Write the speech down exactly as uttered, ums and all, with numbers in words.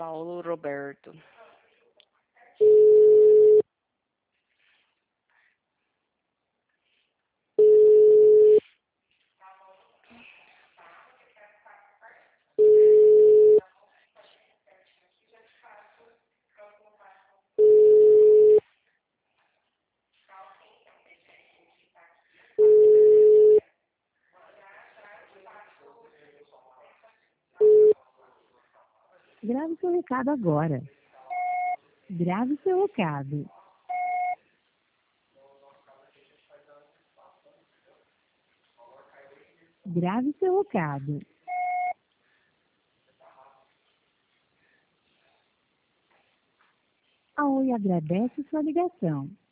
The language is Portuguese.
Paulo Roberto. Grave seu recado agora. Grave seu recado. Grave seu recado. A Oi agradece sua ligação.